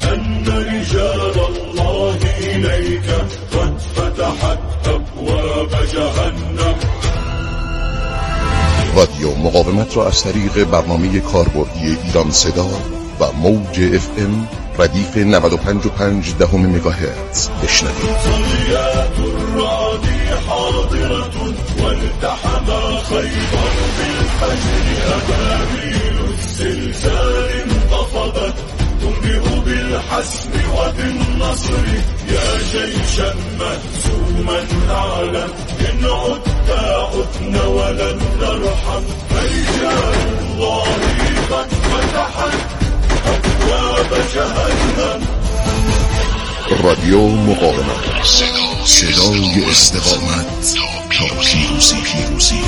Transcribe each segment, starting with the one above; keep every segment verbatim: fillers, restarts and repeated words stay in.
أن رجال الله إليك قد فتحت أبواب جهنم. رادیو مقاومت را از طریق برنامه کاربردی ایران صدا و موج اف ام ردیف نود و پنج و پنج دهم مگاهرتز بشنوید. طليات الرادي حاضرة والتحم خيبر بالفجر أبابيل الزلزال انتفضت تنبئ بالحسم وبالنصر يا جيشا مهزوما أعلم إن عدت عدنا ولن نرحم فرجال الله قد فتحت أبواب جهنم. رادیو مقاومت، صدای استقامت تا پیروزی. پیروزی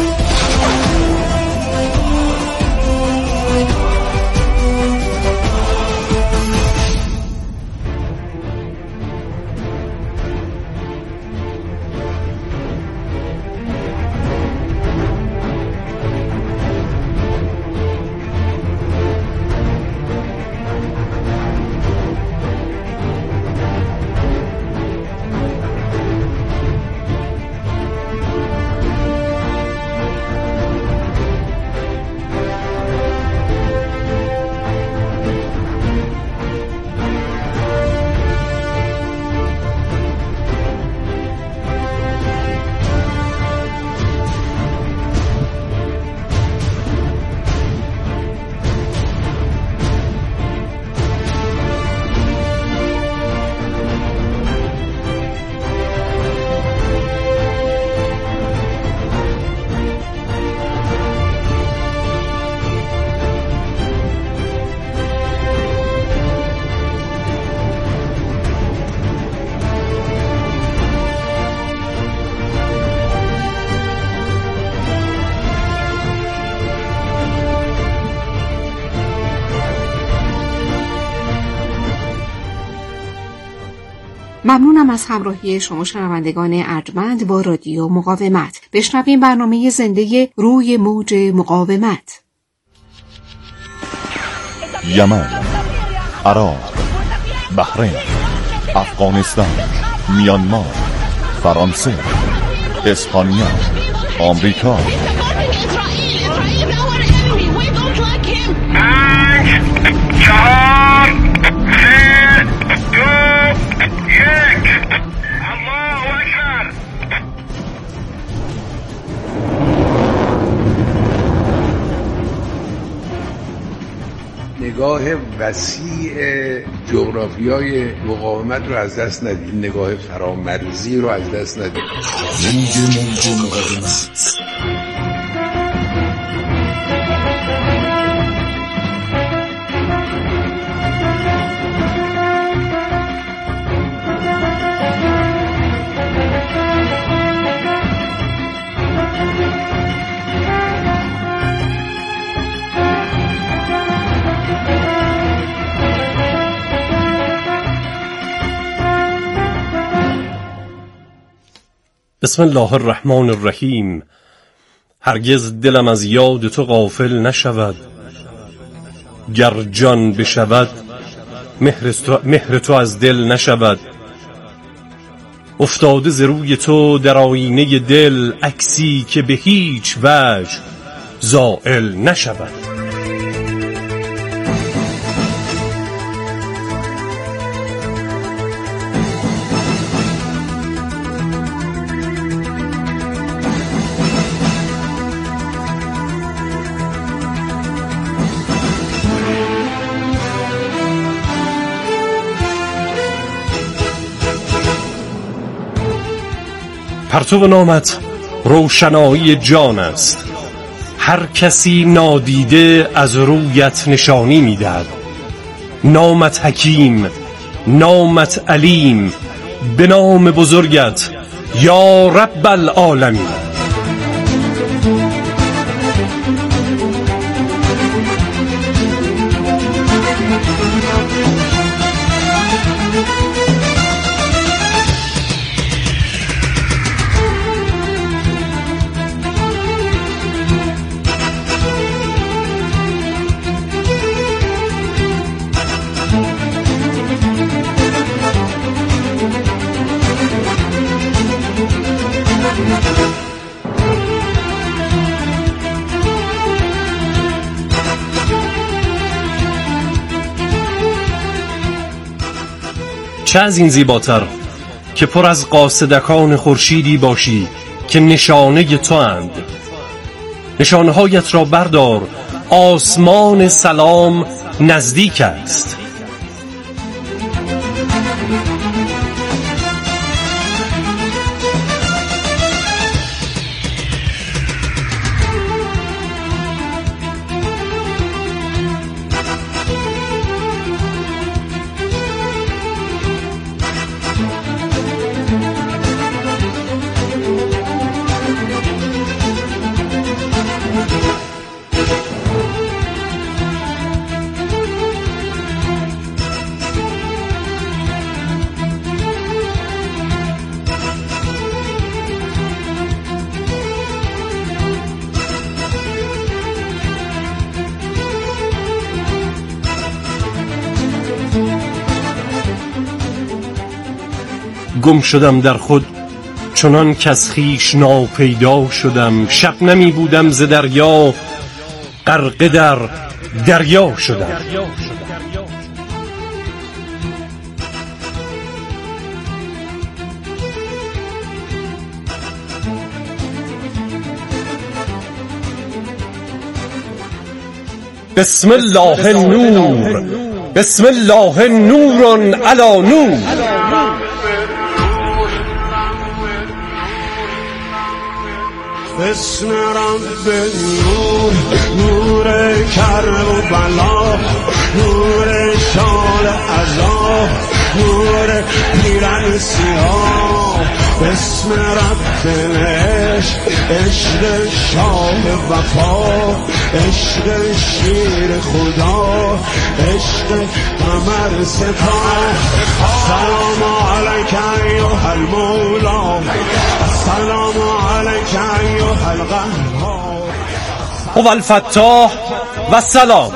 ممنونم از همراهی شما شنوندگان ارجمند با رادیو مقاومت. بشنویم برنامه زنده روی موج مقاومت. یمن، عراق، بحرین، افغانستان، میانمار، فرانسه، اسپانیا، آمریکا. چهار، سه، دو، یک. الله اکبر. نگاه وسیع جغرافیای مقاومت رو از دست ندید، نگاه فرامرزی رو از دست ندید. موج موج مقاومت. بسم الله الرحمن الرحیم. هرگز دلم از یاد تو غافل نشود، گر جان بشود مهر تو, مهر تو از دل نشود. افتاده ز روی تو در آینه دل، عکسی که به هیچ وجه زائل نشود. پرتو نامت روشنایی جان است، هر کسی نادیده از رویت نشانی می‌دهد. نامت حکیم، نامت علیم، به نام بزرگت یا رب العالمین. چه از این زیباتر که پر از قاصدکان خورشیدی باشی که نشانه تو اند. نشانه هایت را بردار، آسمان سلام نزدیک است. گم شدم در خود چنان که از خویش ناپیدا شدم. شب نمی بودم ز دریا، غرقه در دریا شدم. بسم الله نور، بسم الله نور علی نور. اسم رب نور، نور کربلا، نور شال عذاب، نور پیرن سیاه. اسم رب عشق، عشق شاه وفا، عشق شیر خدا، عشق قمر سپاه. سلام علیک ایها المولا، سلام علیک ایها القهار. هو الفتاح و سلام.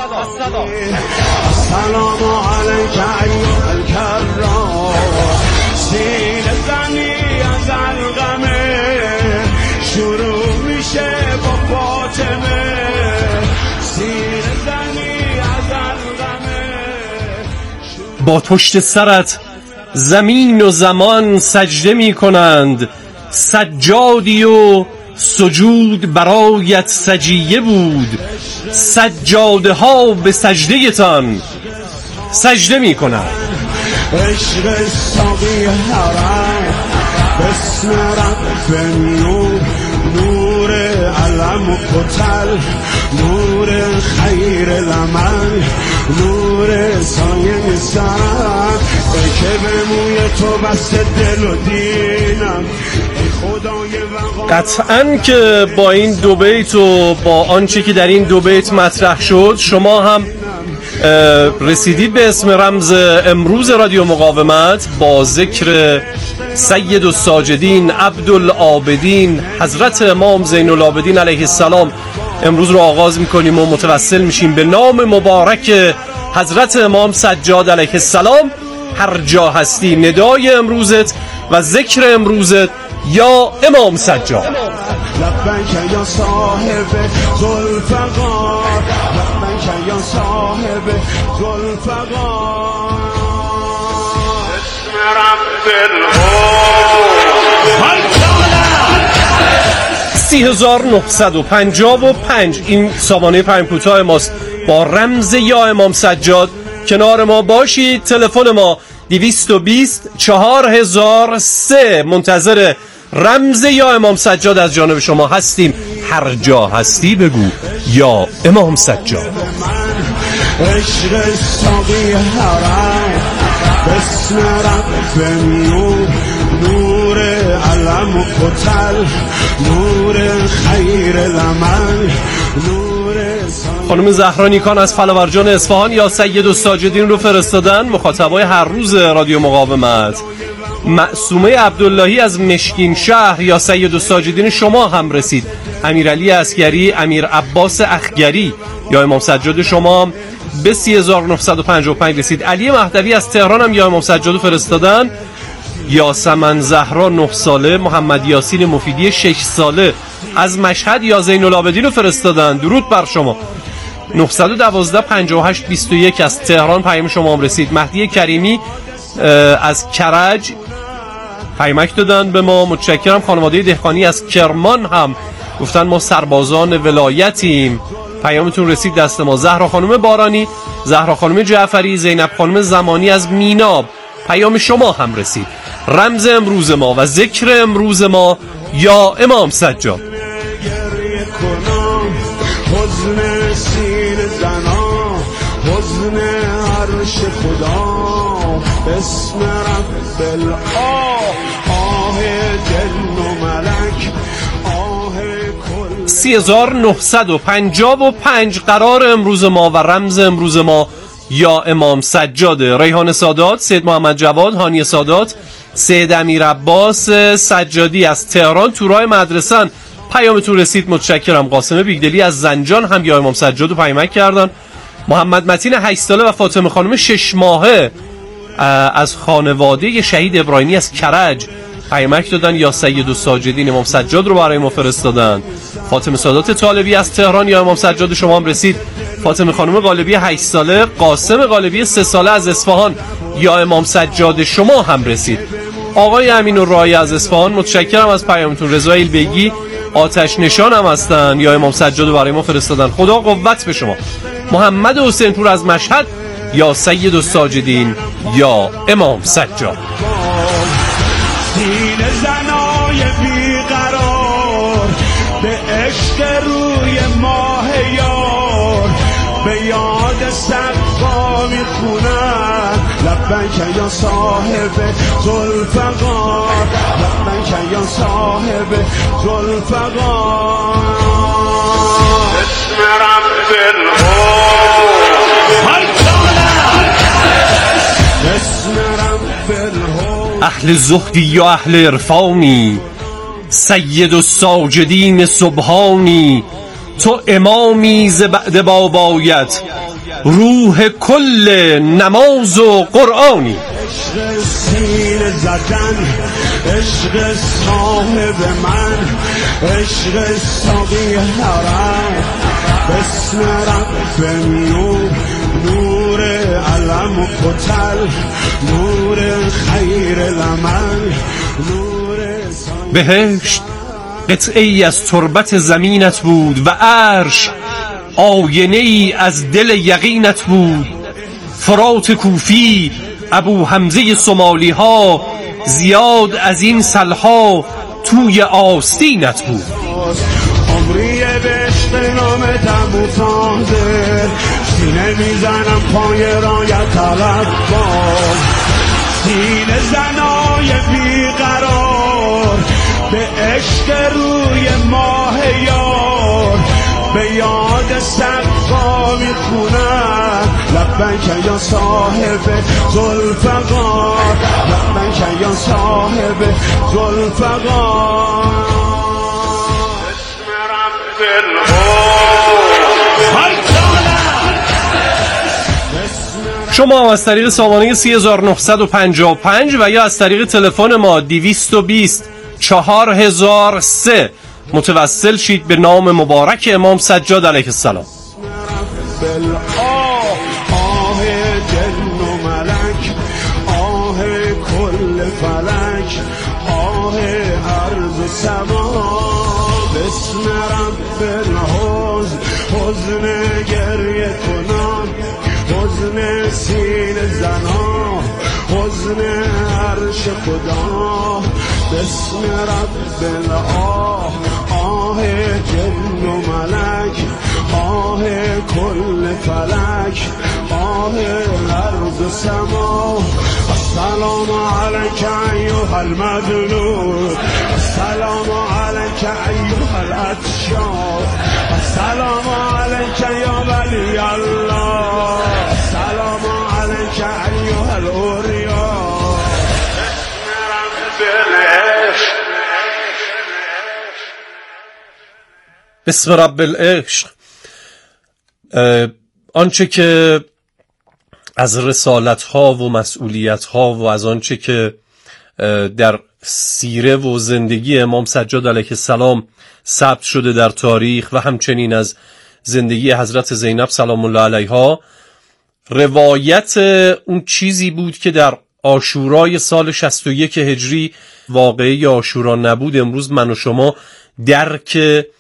سلام علیک ایها الکرام. سینه زنی از القمه شروع میشه با فاطمه. سینه زنی از القمه. با پشت سرت زمین و زمان سجده می کنند. سجادی و سجود برایت سجیه بود. سجاده ها به سجده تان سجده می کنند. عشق ساقی حرم، بسم رب نور، نور علم و کتل، نور خیر لمن، نور سایه سرم. ای که به موی تو بست دل و دینم، ای خدای وقار. قطعاً که با این دو بیت و با آنچه که در این دو بیت مطرح شد شما هم رسیدید به اسم رمز امروز رادیو مقاومت با ذکر سید الساجدین عبدالعابدین حضرت امام زین العابدین علیه السلام. امروز رو آغاز میکنیم و متوسل میشیم به نام مبارک حضرت امام سجاد علیه السلام. هر جا هستی ندای امروزت و ذکر امروزت یا امام سجاد. لبیک یا صاحب ذوالفقار، لبیک یا صاحب ذوالفقار. اسم رب سی هزار و نهصد و پنجاه و پنج این سامانه پیام کوتاه ماست با رمز یا امام سجاد. کنار ما باشید. تلفن ما دویست و بیست چهار هزار و سه. منتظر رمز یا امام سجاد از جانب شما هستیم. هر جا هستی بگو یا امام سجاد. عشق ساقی حرم، بسم رب نور، نور علم و کتل، نور خیر لمن، نور. خانم زهرا نیکان از فلاورجان اصفهان یا سید الساجدین رو فرستادن، مخاطبای هر روز رادیو مقاومت. معصومه عبداللهی از مشکین شهر یا سید الساجدین شما هم رسید. امیرعلی عسکری، امیر عباس اخگری یا امام سجاد شما هم به سی هزار و نهصد و پنجاه و پنج رسید. علی مهدوی از تهران هم یا امام سجاد فرستادن. یاسمن زهرا نه ساله، محمد یاسین مفیدی شش ساله از مشهد یا زین العابدین رو فرستادن. درود بر شما. نهصد و دوازده پنجاه و هشت بیست و یک از تهران پیام شما هم رسید. مهدی کریمی از کرج پیامک دادن به ما. متشکرم. خانواده دهقانی از کرمان هم گفتن ما سربازان ولایتیم. پیامتون رسید دست ما. زهرا خانم بارانی، زهرا خانم جعفری، زینب خانم زمانی از میناب، پیام شما هم رسید. رمز امروز ما و ذکر امروز ما یا امام سجاد. حزن سین زنا، حزن عرش خدا، اسم رب الآه، آه جن و ملک، آه کل. سی هزار و نهصد و پنجاه و پنج قرار امروز ما و رمز امروز ما یا امام سجاده. ریحان سادات، سید محمد جواد، هانی سادات، سید امیر عباس سجادی از تهران تو راه مدرسن، پیامتون رسید. متشکرم. قاسم بیگدلی از زنجان هم یا امام سجاد رو پیامک کردن. محمد متین هشت ساله و فاطمه خانم شش ماهه از خانواده شهید ابراهیمی از کرج پیامک دادن یا سید الساجدین امام سجاد رو برای ما فرستادن. فاطمه سادات طالبی از تهران یا امام سجاد شما هم رسید. فاطمه خانم غالبی هشت ساله، قاسم غالبی سه ساله از اصفهان یا امام سجاد شما هم رسید. آقای امین الرایی از اصفهان متشکرم از پیامتون. رضا ایلبگی آتش نشان هم هستن یا امام سجاد رو برای ما فرستادن. خدا قوت به شما. محمد حسین پور از مشهد یا سید الساجدین یا امام سجاد. سینه زنای بیقرار به عشق روی ماه یار، به یاد سقا میخونن لبیک یا صاحب ذوالفقار، لبیک یا صاحب ذوالفقار. اسم رب الهول، اسم رب الهول. اهل زهدی یا اهل عرفانی، سید الساجدین سبحانی، تو امامی ز بعد بابایت، روح کل نماز و قرآنی. عشق سینه زدن، عشق صاحب من، عشق ساقی حرم، بسم رب نور، نور علم و قتل، نور خیر العمل، نور بهشت قطعه ای از تربت زمینت بود و عرش آینه ای از دل یقینت بود. فرات کوفی، ابو حمزه سومالی ها، زیاد از این سلها توی آستینت بود. عمری به عشق نام تبو تازه، سینه میزنم پای رایت طلب باز، سینه زنای بیقرار به عشق روی ماه یار، به یاد سقا میخونن لبیک یا صاحب ذوالفقار، لبیک یا صاحب ذوالفقار. اسم رب الهول. شما هم از طریق سامانه سی هزار و نهصد و پنجاه و پنج و یا از طریق تلفن ما دویست و بیست چهار هزار و سه متوسل شید به نام مبارک امام سجاد علیه السلام. بالآه، آه جن و ملک، آه کل فلک، آه عرض و سما، بسم رب الحزن، حزن گریه کنان، حزن سینه زنا، حزن عرش خدا، بسم رب الآه، آه جن و ملک، آه کل فلک، آه الارض و سما. السلام علیک ایها المظلوم، السلام علیک ایها الاتشار، السلام علیک یا ولی الله، السلام علیک ایها الاوریا. بسم رب العشق. آنچه که از رسالت ها و مسئولیت ها و از آنچه که در سیره و زندگی امام سجاد علیه السلام ثبت شده در تاریخ و همچنین از زندگی حضرت زینب سلام الله علیها، روایت اون چیزی بود که در عاشورای سال شصت و یک هجری واقعه عاشورا نبود، امروز من و شما درک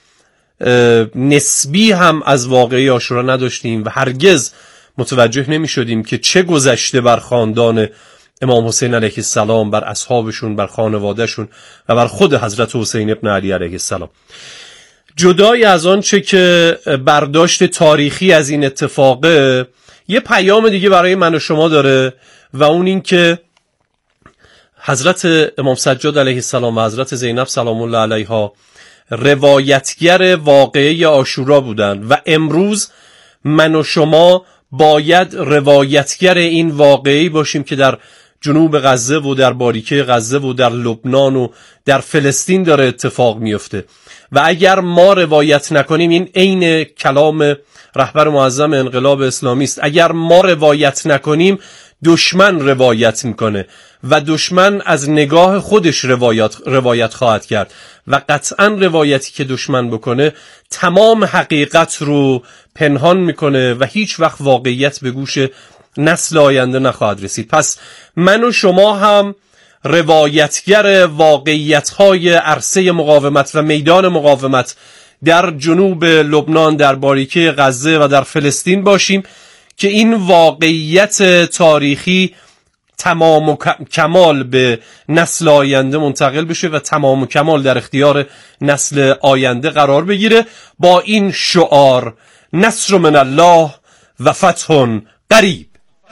نسبی هم از واقعه عاشورا نداشتیم و هرگز متوجه نمی شدیم که چه گذشته بر خاندان امام حسین علیه السلام، بر اصحابشون، بر خانوادهشون و بر خود حضرت حسین ابن علی علیه السلام. جدای از آن چه که برداشت تاریخی از این اتفاقه، یه پیام دیگه برای من و شما داره و اون این که حضرت امام سجاد علیه السلام و حضرت زینب سلام الله علیها روایتگر واقعه عاشورا بودند و امروز من و شما باید روایتگر این واقعی باشیم که در جنوب غزه و در باریکه غزه و در لبنان و در فلسطین داره اتفاق میفته و اگر ما روایت نکنیم، این عین کلام رهبر معظم انقلاب اسلامی است، اگر ما روایت نکنیم دشمن روایت میکنه و دشمن از نگاه خودش روایت روایت خواهد کرد و قطعا روایتی که دشمن بکنه تمام حقیقت رو پنهان میکنه و هیچ وقت واقعیت به گوش نسل آینده نخواهد رسید. پس من و شما هم روایتگر واقعیت‌های عرصه مقاومت و میدان مقاومت در جنوب لبنان، در باریکه غزه و در فلسطین باشیم که این واقعیت تاریخی تمام و کمال به نسل آینده منتقل بشه و تمام و کمال در اختیار نسل آینده قرار بگیره با این شعار: نصر من الله و فتح قریب.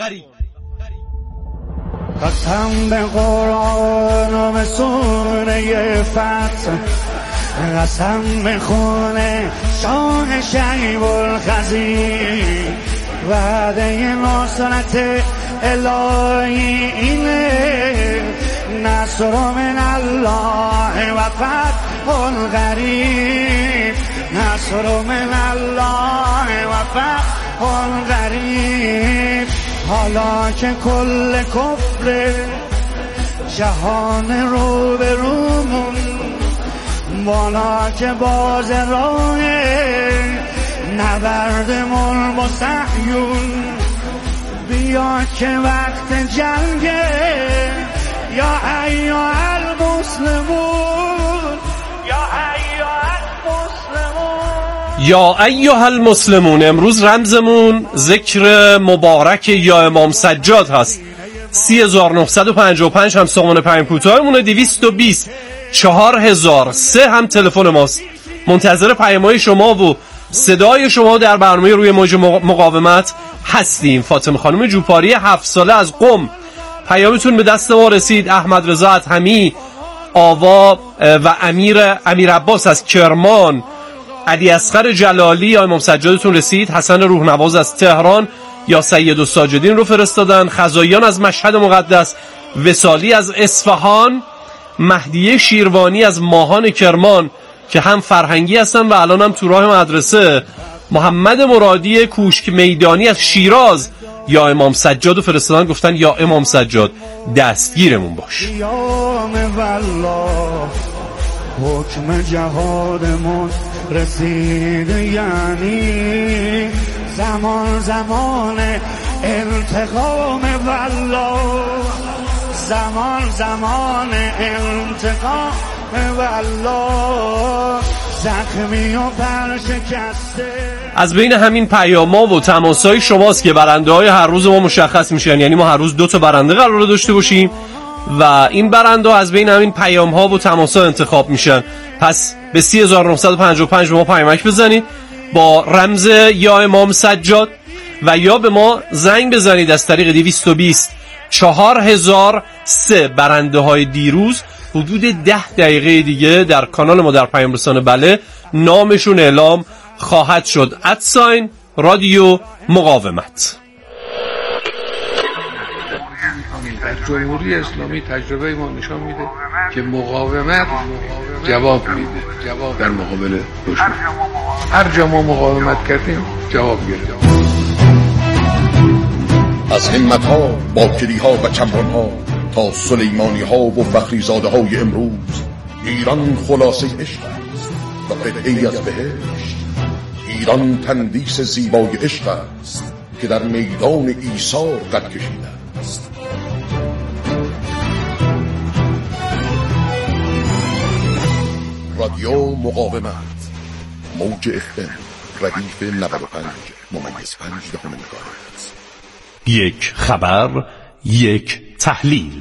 قسم به قرآن و به سوره فتح، قسم به خون شاه شیب الخزیر، وعده نصرت الهی اینه، نصر من الله و فتح قریب، نصر من الله و فتح قریب. حالا که کل کفر جهان رو به رومون، بالا که باز راه نبردمون با صهیون، بیا که وقت جنگه یا ایها المسلمون، یا ایها المسلمون، یا ایها المسلمون. امروز رمزمون ذکر مبارک یا امام سجاد هست. سی هزار و نهصد و پنجاه و پنج هم سامان پیام کوتاهمونه، دویست و بیست چهار هزار سه هم تلفن ماست. منتظر پیام‌های شما و صدای شما در برنامه روی موج مقاومت هستیم. فاطمه خانم جوپاری هفت ساله از قم، پیامتون به دست ما رسید. احمد رضا ادهمی آوا و امیر امیر عباس از کرمان، علی اصغر جلالی یا امام سجادتون رسید. حسن روحنواز از تهران یا سید الساجدین رو فرستادن. خزاییان از مشهد مقدس، وصالی از اصفهان، مهدیه شیروانی از ماهان کرمان که هم فرهنگی هستن و الان هم تو راه مدرسه. محمد مرادی کوشک میدانی از شیراز یا امام سجاد رو فرستادن، گفتن یا امام سجاد دستگیرمون باش. حکم جهادمون رسید، یعنی زمان زمان انتقام والله، زمان زمان انتقام والله، زخمی و پرشکسته. از بین همین پیاما و تماسای شماست که برنده های هر روز ما مشخص میشن، یعنی ما هر روز دو تا برنده قراره داشته باشیم و این برنده ها از بین همین پیام ها و تماس ها انتخاب میشن. پس به سی هزار و نهصد و پنجاه و پنج به ما پیامک بزنید با رمز یا امام سجاد و یا به ما زنگ بزنید از طریق دویست و بیست چهار هزار سه. برنده های دیروز حدود ده دقیقه دیگه در کانال ما در پیام رسانه بله نامشون اعلام خواهد شد. ادساین رادیو مقاومت. در جمهوری اسلامی تجربه ما نشان میده که مقاومت جواب میده، جواب در مقابل دشمن. هر جا ما مقاومت کردیم جواب گرفتیم. از همت ها، باکری ها و چمران ها تا سلیمانی ها و فخری زاده های امروز، ایران خلاصه عشق است و قطعه‌ای از بهشت. ایران تندیس زیبای عشق است که در میدان ایثار قد کشیده است. رادیو مقاومت، موج اف ام ردیف نود و پنج ممیز پنج دهم مگاهرتز. یک خبر، یک تحلیل.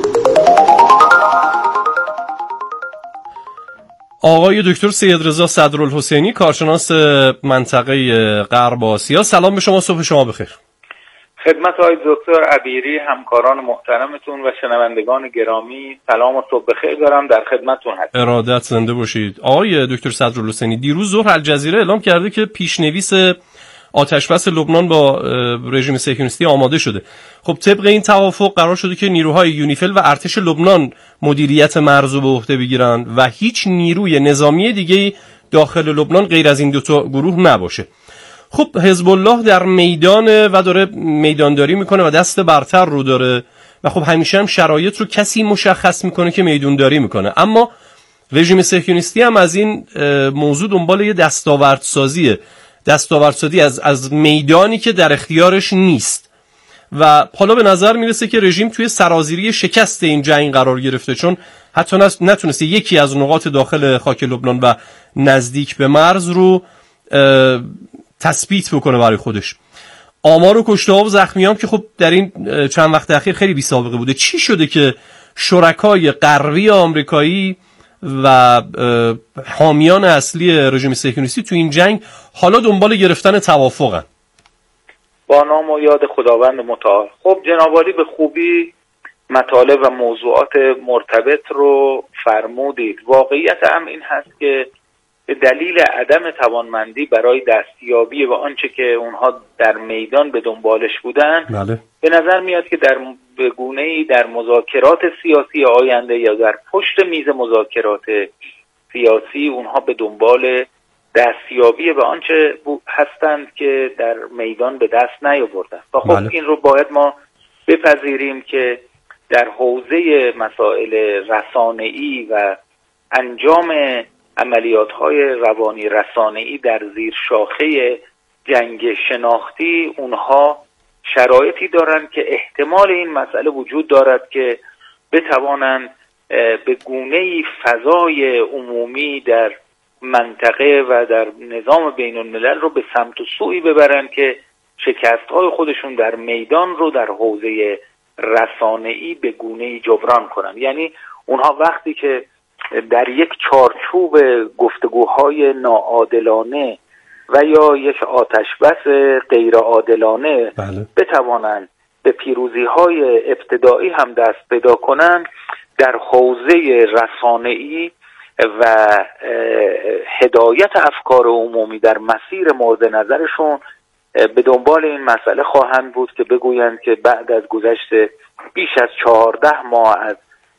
آقای دکتر سیدرضا صدرالحسینی، کارشناس منطقه غرب آسیا، سلام به شما، صبح شما بخیر. خدمت آقای دکتر عبیری، همکاران محترمتون و شنوندگان گرامی سلام و صبح بخیر دارم، در خدمتتون هستم. ارادت، زنده باشید. آقای دکتر صدرالحسینی، دیروز ظهر الجزیره اعلام کرده که پیشنویس آتشبس لبنان با رژیم صهیونیستی آماده شده. خب طبق این توافق قرار شده که نیروهای یونیفیل و ارتش لبنان مدیریت مرز رو به عهده بگیرن و هیچ نیروی نظامی دیگه داخل لبنان غیر از این دو تا گروه نباشه. خب حزب الله در میدان و داره میدانداری میکنه و دست برتر رو داره و خب همیشه هم شرایط رو کسی مشخص میکنه که میدانداری میکنه، اما رژیم صهیونیستی هم از این موضوع دنبال یه دستاوردسازیه، دستاوردسازی از از میدانی که در اختیارش نیست و حالا به نظر میرسه که رژیم توی سرازیری شکست این جنگ قرار گرفته، چون حتی نتونسته یکی از نقاط داخل خاک لبنان و نزدیک به مرز رو تثبیت بکنه برای خودش. آمار و کشته ها و زخمی هم که خب در این چند وقت اخیر خیلی بی سابقه بوده. چی شده که شرکای غربی آمریکایی و حامیان اصلی رژیم صهیونیستی تو این جنگ حالا دنبال گرفتن توافقن؟ با نام و یاد خداوند متعال. خب جناب عالی به خوبی مطالب و موضوعات مرتبط رو فرمودید. واقعیت هم این هست که به دلیل عدم توانمندی برای دستیابی به آنچه که اونها در میدان به دنبالش بودن، بله، به نظر میاد که در گونه‌ای در مذاکرات سیاسی آینده یا در پشت میز مذاکرات سیاسی اونها به دنبال دستیابی به آنچه هستند که در میدان به دست نیاوردن. و خب بله، این رو باید ما بپذیریم که در حوزه مسائل رسانه‌ای و انجام عملیات‌های روانی رسانه‌ای در زیر شاخه جنگ شناختی اونها شرایطی دارند که احتمال این مسئله وجود دارد که بتوانند به گونه‌ای فضای عمومی در منطقه و در نظام بین الملل رو به سمت و سوی ببرند که شکست‌های خودشون در میدان رو در حوزه رسانه‌ای به گونه‌ای جبران کنند. یعنی اونها وقتی که در یک چارچوب گفتگوهای ناعادلانه و یا یک آتشبس غیر عادلانه بله، بتوانند به پیروزی‌های ابتدایی هم دست پیدا کنند، در حوزه رسانه‌ای و هدایت افکار عمومی در مسیر مورد نظرشون به دنبال این مسئله خواهند بود که بگویند که بعد از گذشت بیش از چهارده ماه از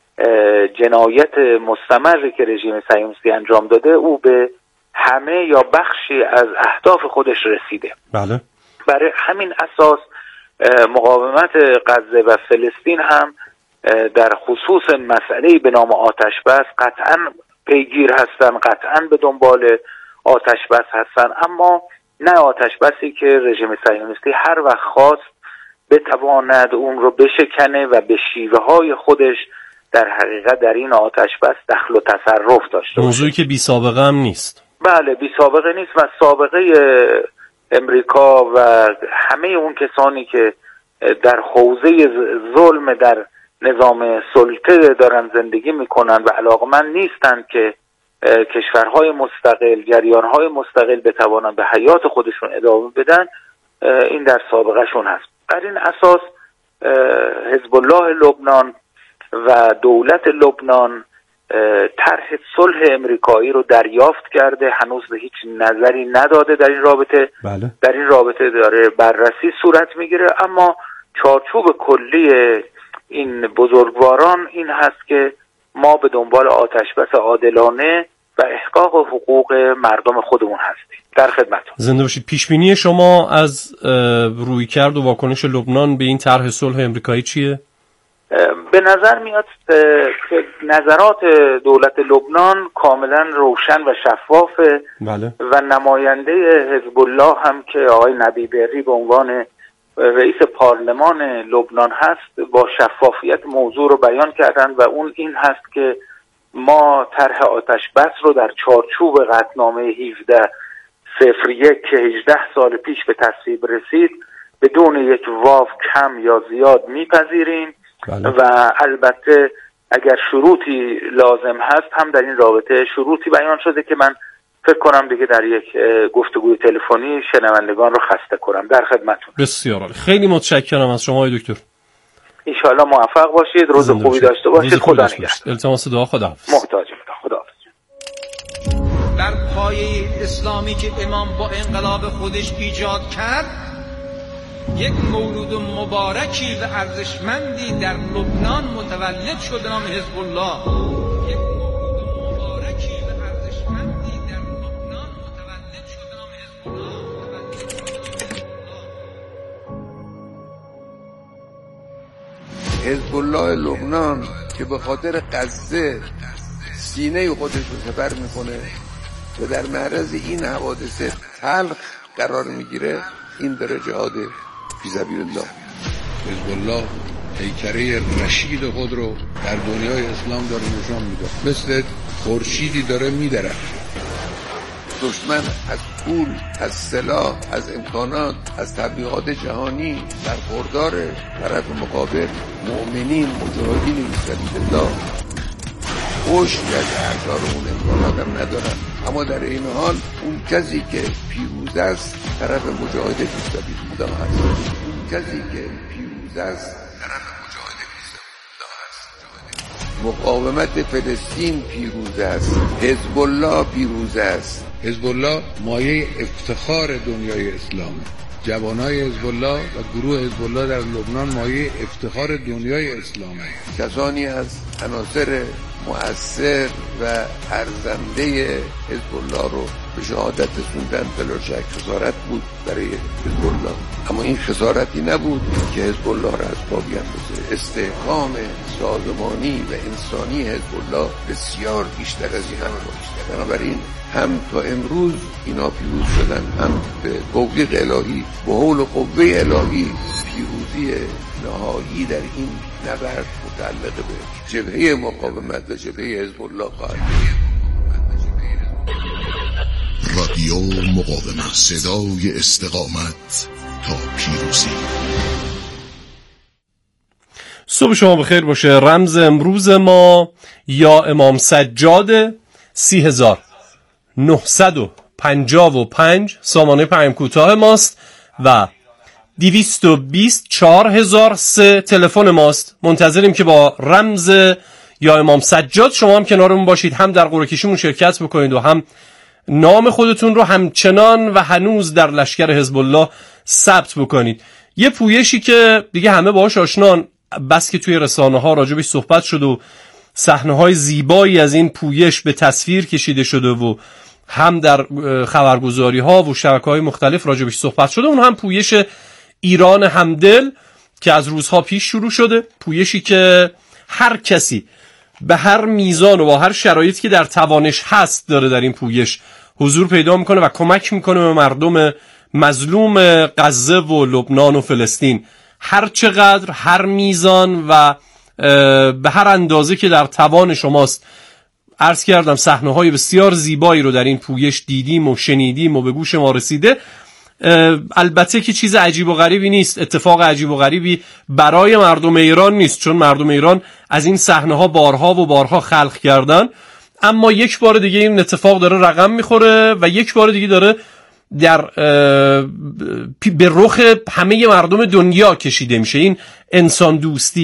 جنایت مستمری که رژیم صهیونیستی انجام داده، او به همه یا بخشی از اهداف خودش رسیده. بله. برای همین اساس مقاومت غزه و فلسطین هم در خصوص مسئله به نام آتشبس قطعاً پیگیر هستن، قطعاً به دنبال آتشبس هستن، اما نه آتشبسی که رژیم صهیونیستی هر وقت خواست بتواند اون رو بشکنه و به شیوه های خودش در حقیقت در این آتشبس دخل و تصرف داشته. موضوعی که بی سابقه هم نیست. بله، بی سابقه نیست و سابقه امریکا و همه اون کسانی که در حوزه ظلم در نظام سلطه دارن زندگی میکنن و علاقمند نیستند که کشورهای مستقل، جریانهای مستقل بتوانند به حیات خودشون ادامه بدن، این در سابقه شون هست. بر این اساس حزب الله لبنان و دولت لبنان طرح صلح امریکایی رو دریافت کرده، هنوز به هیچ نظری نداده در این رابطه. بله. در این رابطه داره بررسی صورت میگیره، اما چارچوب کلی این بزرگواران این هست که ما به دنبال آتشبس عادلانه و احقاق حقوق مردم خودمون هستیم. در خدمتتون. زنده باشید. پیشبینی شما از رویکرد و واکنش لبنان به این طرح صلح امریکایی چیه؟ به نظر میاد که نظرات دولت لبنان کاملا روشن و شفافه. بله. و نماینده حزب الله هم که آقای نبی بری به عنوان رئیس پارلمان لبنان هست با شفافیت موضوع رو بیان کردن و اون این هست که ما طرح آتش بس رو در چارچوب قطعنامه هفده صفر یک که هجده سال پیش به تصویب رسید بدون یک واو کم یا زیاد میپذیریم و البته اگر شروطی لازم هست هم در این رابطه شروطی بیان شده که من فکر کنم دیگه در یک گفتگوی تلفنی شنوندگان رو خسته کنم. در خدمتتون. بسیار عالی. خیلی متشکرم از شما آقای دکتر. ان شاءالله موفق باشید. روز خوبی داشته باشید. خدا نگهدار. التماس دعا. خداحافظ. محتاج خدا. در پایه اسلامی که امام با انقلاب خودش ایجاد کرد، یک مولود مبارکی و ارزشمندی در لبنان متولد شد به نام حزب الله. یک مولود مبارکی و ارزشمندی در لبنان متولد شد به نام حزب الله. حزب الله لبنان که به خاطر غزه سینه خودش رو سپر میکنه و در معرض این حوادث تلخ قرار میگیره، این داره جهاد فی سبیل الله. حزب الله پیکره رشید خود رو در دنیای اسلام داره نشان میده، مثل خورشیدی داره میدرخشه. دشمن از پول، از سلاح، از امکانات، از تبلیغات جهانی برخورداره. طرف مقابل مؤمنین مجاهدین فی سبیل الله خوش از اعضار اون امکانات هم ندارن، اما در این حال اون کسی که پیروز است طرف مجاهد فی سبیل الله هست. اون کسی که پیروز است طرف مجاهد فی سبیل الله هست. مقاومت فلسطین پیروز است، حزب الله پیروز است. حزب الله مایه افتخار دنیای اسلام. جوانای حزب الله و گروه حزب الله در لبنان مایه افتخار دنیای اسلام. کسانی از عناصر مؤثر و ارزنده حزب الله رو به شهادت رسوندن بلا شک خسارت بود برای حزب الله، اما این خسارتی نبود که حزب الله را از پا بیندازه. استحکام سازمانی و انسانی حزب الله بسیار بیشتر از این هم بود. بنابراین هم تا امروز اینا پیروز شدن، هم به توفیق الهی به حول و قوه الهی پیروزی نهایی در این نبرد متعلق به جبهه مقاومت و جبهه حزب الله خواهد. رادیو مقاومت، صدای استقامت تا پیروزی. صبح شما بخیر باشه. رمز امروز ما یا امام سجاد سی هزار نهصد و پنجاه و پنج سامانه پیام کوتاه ماست و دویست و بیست چهار هزار سه تلفن ماست. منتظریم که با رمز یا امام سجاد شما هم کنارمون باشید، هم در قرعه کشیمون شرکت بکنید و هم نام خودتون رو همچنان و هنوز در لشکر حزب الله ثبت بکنید. یه پویشی که دیگه همه باهاش آشنان، بس که توی رسانه ها راجبش صحبت شد و صحنه‌های زیبایی از این پویش به تصویر کشیده شده و هم در خبرگزاری ها و شبکه‌های مختلف راجبش صحبت شده. اون هم پویش ایران همدل که از روزها پیش شروع شده، پویشی که هر کسی به هر میزان و با هر شرایطی که در توانش هست داره در این پویش حضور پیدا میکنه و کمک میکنه به مردم مظلوم غزه و لبنان و فلسطین، هر چقدر، هر میزان و به هر اندازه که در توان شماست. عرض کردم صحنه‌های بسیار زیبایی رو در این پویش دیدیم و شنیدیم و به گوش ما رسیده. البته که چیز عجیب و غریبی نیست، اتفاق عجیب و غریبی برای مردم ایران نیست، چون مردم ایران از این صحنه‌ها بارها و بارها خلق کردن، اما یک بار دیگه این اتفاق داره رقم میخوره و یک بار دیگه داره در به رخ همه مردم دنیا کشیده میشه. این انسان دوستی